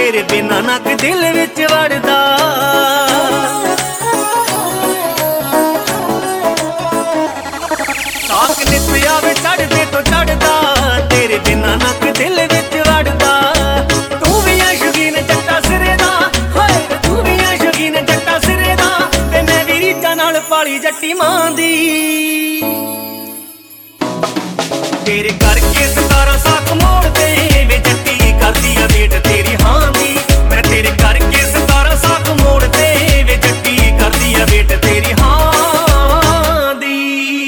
तेरे बिना नक दिल विच वड़दा। साक नित आवे चढ़दे तो चढ़दा, तेरे बिना नक दिल विच वड़दा। तू भी है शौकीन जट्टा सिरे दा, हाय तू भी है शौकीन जट्टा सिरे दा, ते मैं भी रीझां नाल पाली जट्टी मां दी। तेरे करके 17 साक मोड़दे वे जट्टी करदी आ वेट तेरी हां दी। मैं तेरे करके 17 साक मोड़दे वे जट्टी करदी आ वेट तेरी हां दी।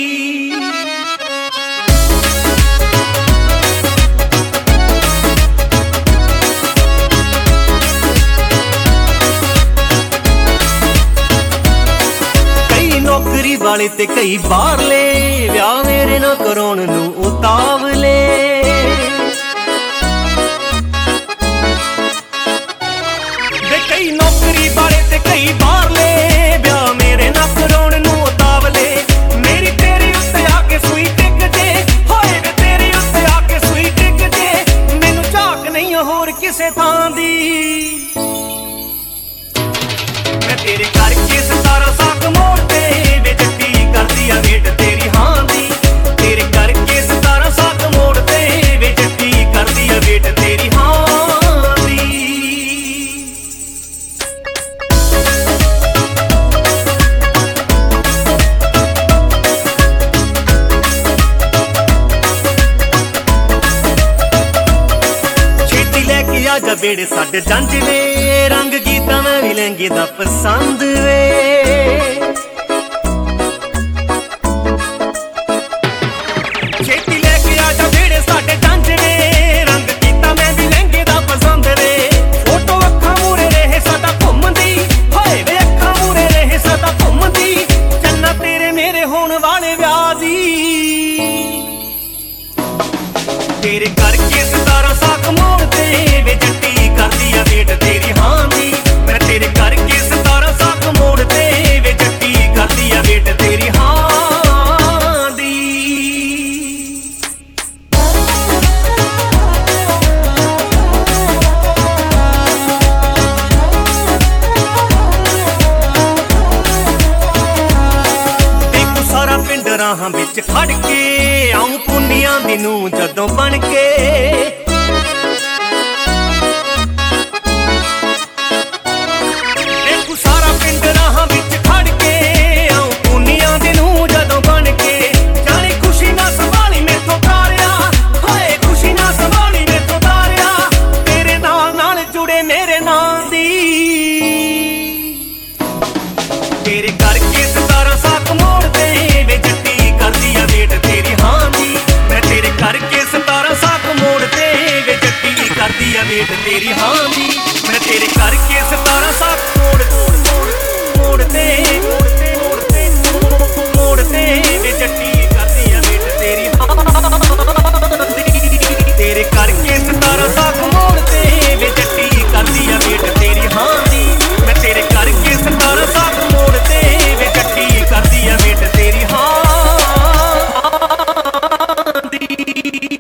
कई नौकरी वाले ते कई बाहरले, विआह मेरे ना कराउण नूं उतावले। कई नौकरी वाले ते कई बाहरले, विआह मेरे ना कराउण नूं उतावले। मेरी तेरे उत्ते आके सूई टिक जे, होए वे तेरे उत्ते आके सूई टिक जे, मैनूं झाक नहीं होर किसे थां दी। मैं तेरे करके 17 साक मोड़दे वे जट्टी करदी आ वेट तेरी हां दी। तेरे करके 17 साक मोड़दे वे जट्टी करदी आ वेट तेरी हां दी। छेती लैके आ जा बेड़े साडे जंज वे, रंग गीता मैं भी लहंगे दा पसंद वे। छेती लैके आ जा बेड़े साडे जंज वे, रंग गीता मैं भी लहंगे दा पसंद वे। फोटो अखां मूरे रहे साडा घुमदी, होए वे अखां मूरे रहे साडा घुमदी, चन्ना तेरे मेरे होण वाले विआह दी। तेरे करके 17 साक मोड़दे वे जट्टी करदी आ वेट तेरी हां दी। मैं तेरे करके 17 साक मोड़दे वे जट्टी करदी आ वेट तेरी हां दी। देखो सारा पिंड राहां विच खड़ के, आऊं पुन्नियां दी नूं जदों बन के। देखो सारा पिंड राहां विच खड़ के, आऊं पुन्नियां दी नूं जदों बन के। जानी खुशी ना संभाली मैथों तारिया, हाय खुशी ना संभाली मैथों तारिया, तेरे नाल नाल जुड़े मेरे नां दी। तेरे करके 17 साक मोड़दे वे जट्टी करदी आ वेट तेरी हां दी। मैं तेरे करके 17 साक मोड़दे वे जट्टी करदी आ वेट तेरी हां दी। मैं तेरे करके 17 साक मोड़दे वे जट्टी करदी आ वेट तेरी हां दी। तेरे करके 17 साक मोड़दे वे जट्टी करदी आ वेट तेरी हां दी। मैं तेरे करके 17 साक मोड़दे वे जट्टी करदी आ वेट तेरी हां दी।